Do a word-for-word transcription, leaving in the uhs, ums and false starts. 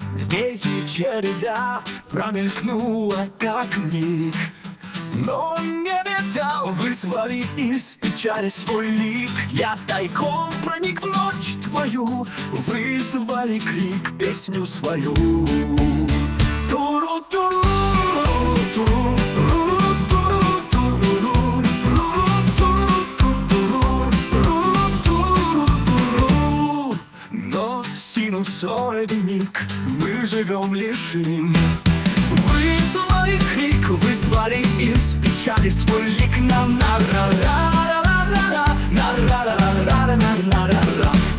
Некий череда промелькнула, как миг. Но не беда, вызвали из печали свой лик. Я тайком проник в ночь твою, вызвали крик, песню свою. Туру-туру, туру, туру, туру, туру, туру, туру. Но синусоидник мы живем лишь им. Вызвали крик, вызвали из печали свой лик. На на ра ра ра ра ра ра ра ра ра ра ра ра ра ра.